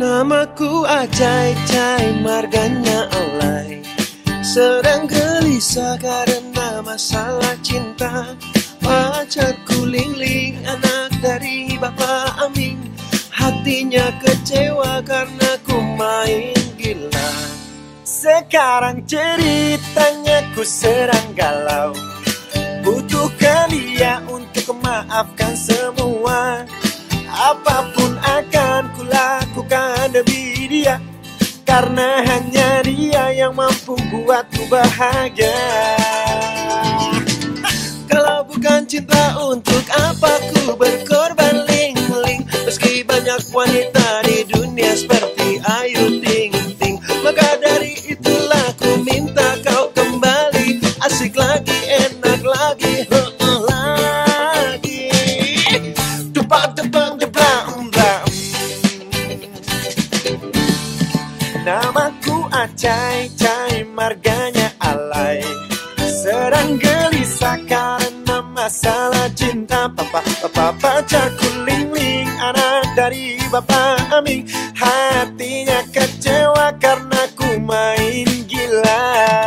Namaku Ajai, Jai, marganya alay. Sedang gelisah karena masalah cinta. Pacarku Ling-ling, anak dari Bapak Amin. Hatinya kecewa karena ku main gila. Sekarang ceritanya ku sedang galau. Butuhkan dia untuk memaafkan semua. Apapun akan kulakukan demi dia, karena hanya dia yang mampu buatku bahagia. Kalau bukan cinta, untuk apa ku berkorban Ling-ling? Meski banyak wanita di dunia seperti Ayu Ting Ting, maka dari itulah ku minta kau kembali. Asik lagi, enak lagi, lagi. Depak-depak. Namaku Ajai, Jai, marganya alay. Sedang gelisah karena masalah cinta. Papa pacarku Ling-ling, anak dari Bapak Amin. Hatinya kecewa karena ku main gila.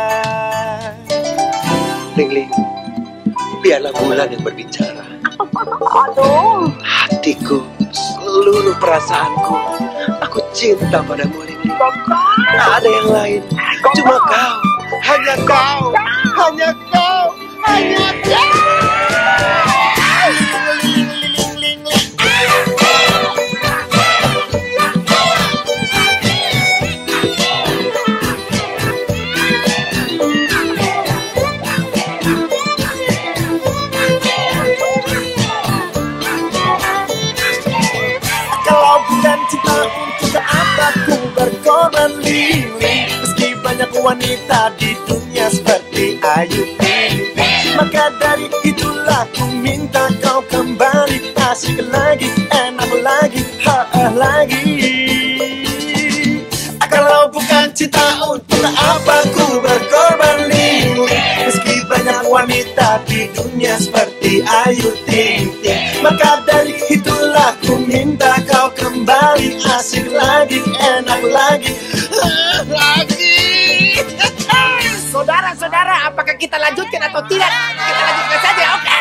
Ling-ling, biarlah bulan yang berbicara. Aduh, Hatiku, seluruh perasaanku, aku cinta padamu Ling-ling. Tak ada yang lain, cuma kau, hanya kau, hanya kau, hanya kau. Kalau bukan cinta, untuk apa ku berkorban Ling-ling? Meski banyak wanita di dunia seperti Ayu Ting Ting, maka dari itulah ku minta kau kembali. Asik lagi, enak lagi, lagi. Kalau bukan cinta, untuk apa ku berkorban Ling-ling? Meski banyak wanita di dunia seperti Ayu Ting Ting, maka dari itulah ku minta kau kembali. Asik lagi, enak lagi, lagi. saudara-saudara, apakah kita lanjutkan atau tidak? Kita lanjutkan saja, oke?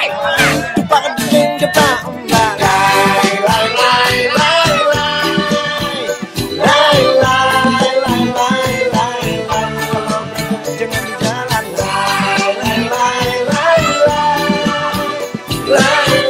Jangan di jalan.